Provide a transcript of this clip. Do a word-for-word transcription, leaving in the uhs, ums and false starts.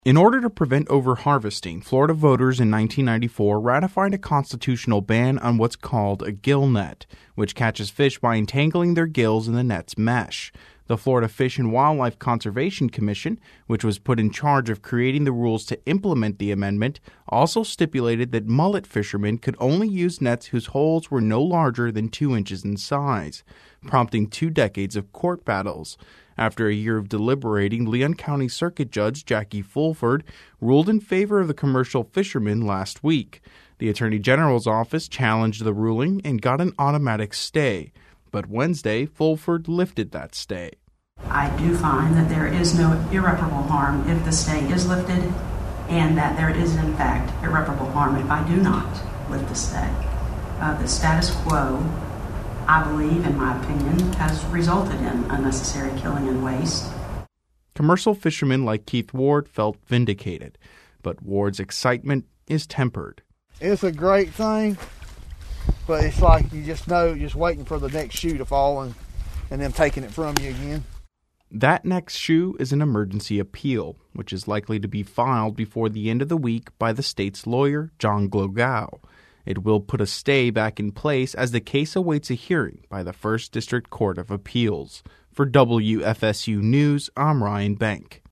In order to prevent overharvesting, Florida voters in nineteen ninety-four ratified a constitutional ban on what's called a gill net, which catches fish by entangling their gills in the net's mesh. The Florida Fish and Wildlife Conservation Commission, which was put in charge of creating the rules to implement the amendment, also stipulated that mullet fishermen could only use nets whose holes were no larger than two inches in size, prompting two decades of court battles. After a year of deliberating, Leon County Circuit Judge Jackie Fulford ruled in favor of the commercial fishermen last week. The Attorney General's office challenged the ruling and got an automatic stay. But Wednesday, Fulford lifted that stay. I do find that there is no irreparable harm if the stay is lifted, and that there is, in fact, irreparable harm if I do not lift the stay. Uh, the status quo, I believe, in my opinion, has resulted in unnecessary killing and waste. Commercial fishermen like Keith Ward felt vindicated, but Ward's excitement is tempered. It's a great thing, but it's like you just know, just waiting for the next shoe to fall and, and them taking it from you again. That next shoe is an emergency appeal, which is likely to be filed before the end of the week by the state's lawyer, John Glogau. It will put a stay back in place as the case awaits a hearing by the First District Court of Appeals. For W F S U News, I'm Ryan Bank.